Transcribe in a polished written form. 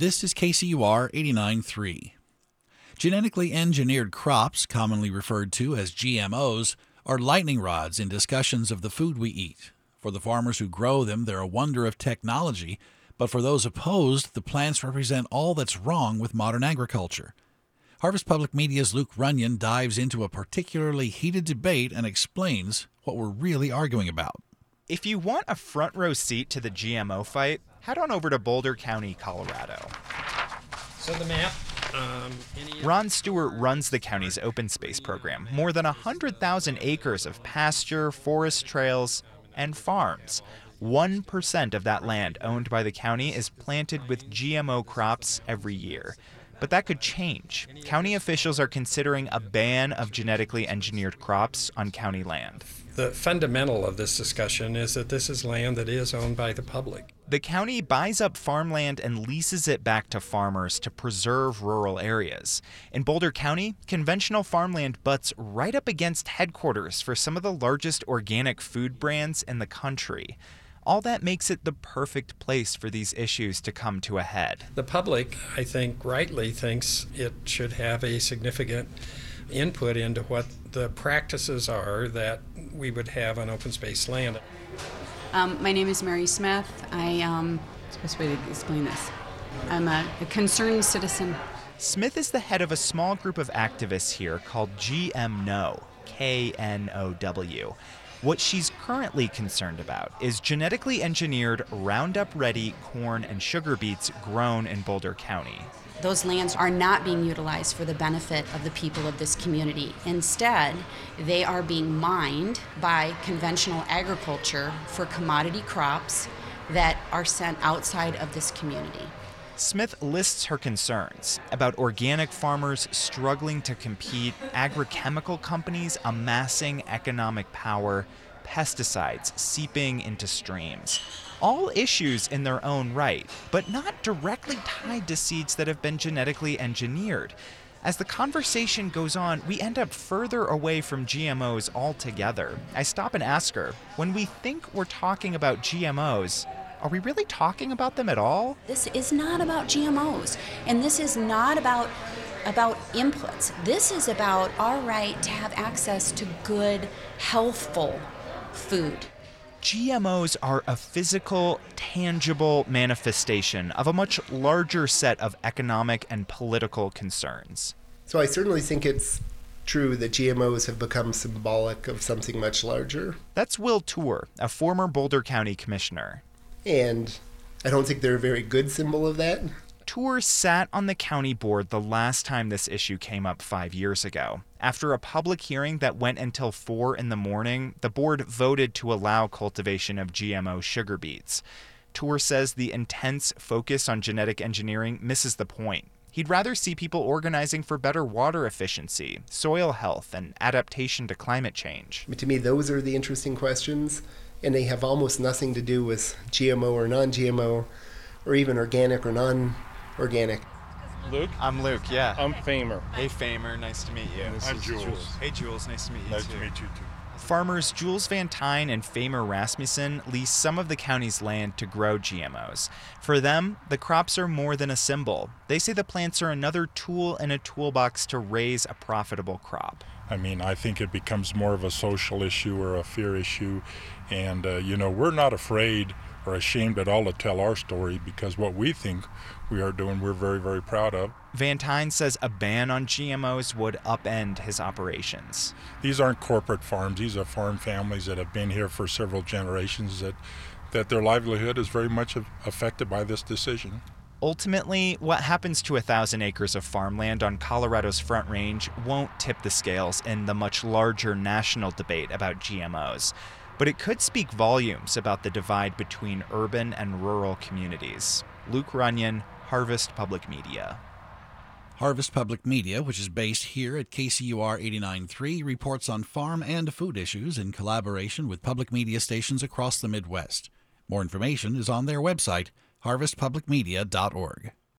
This is KCUR 89.3. Genetically engineered crops, commonly referred to as GMOs, are lightning rods in discussions of the food we eat. For the farmers who grow them, they're a wonder of technology, but for those opposed, the plants represent all that's wrong with modern agriculture. Harvest Public Media's Luke Runyon dives into a particularly heated debate and explains what we're really arguing about. If you want a front row seat to the GMO fight, head on over to Boulder County, Colorado. So the map. Ron Stewart runs the county's open space program, more than 100,000 acres of pasture, forest trails, and farms. 1% of that land owned by the county is planted with GMO crops every year. But that could change. County officials are considering a ban of genetically engineered crops on county land. The fundamental of this discussion is that this is land that is owned by the public. The county buys up farmland and leases it back to farmers to preserve rural areas. In Boulder County, conventional farmland butts right up against headquarters for some of the largest organic food brands in the country. All that makes it the perfect place for these issues to come to a head. The public, I think, rightly thinks it should have a significant input into what the practices are that we would have on open space land. My name is Mary Smith. What's the best way to explain this? I'm a concerned citizen. Smith is the head of a small group of activists here called GMNOW, K-N-O-W. What she's currently concerned about is genetically engineered Roundup-ready corn and sugar beets grown in Boulder County. Those lands are not being utilized for the benefit of the people of this community. Instead, they are being mined by conventional agriculture for commodity crops that are sent outside of this community. Smith lists her concerns about organic farmers struggling to compete, agrochemical companies amassing economic power, pesticides seeping into streams. All issues in their own right, but not directly tied to seeds that have been genetically engineered. As the conversation goes on, we end up further away from GMOs altogether. I stop and ask her, when we think we're talking about GMOs, are we really talking about them at all? This is not about GMOs, and this is not about inputs. This is about our right to have access to good, healthful food. GMOs are a physical, tangible manifestation of a much larger set of economic and political concerns. So I certainly think it's true that GMOs have become symbolic of something much larger. That's Will Tour, a former Boulder County commissioner. And I don't think they're a very good symbol of that. Tour sat on the county board the last time this issue came up 5 years ago. After a public hearing that went until 4 a.m, the board voted to allow cultivation of GMO sugar beets. Tour says the intense focus on genetic engineering misses the point. He'd rather see people organizing for better water efficiency, soil health, and adaptation to climate change. To me, those are the interesting questions, and they have almost nothing to do with GMO or non-GMO, or even organic or non-organic. Luke? I'm Luke, yeah. I'm Famer. Hey, Famer, nice to meet you. I'm Jules. Hey, Jules, nice to meet you, Nice too. to meet you, too. Farmers Jules Van Tine and Famer Rasmussen lease some of the county's land to grow GMOs. For them, the crops are more than a symbol. They say the plants are another tool in a toolbox to raise a profitable crop. I mean, I think it becomes more of a social issue or a fear issue. And, we're not afraid or ashamed at all to tell our story, because what we think we are doing, we're very, very proud of. Van Tine says a ban on GMOs would upend his operations. These aren't corporate farms. These are farm families that have been here for several generations that their livelihood is very much affected by this decision. Ultimately, what happens to 1,000 acres of farmland on Colorado's Front Range won't tip the scales in the much larger national debate about GMOs. But it could speak volumes about the divide between urban and rural communities. Luke Runyon, Harvest Public Media. Harvest Public Media, which is based here at KCUR 89.3, reports on farm and food issues in collaboration with public media stations across the Midwest. More information is on their website, harvestpublicmedia.org.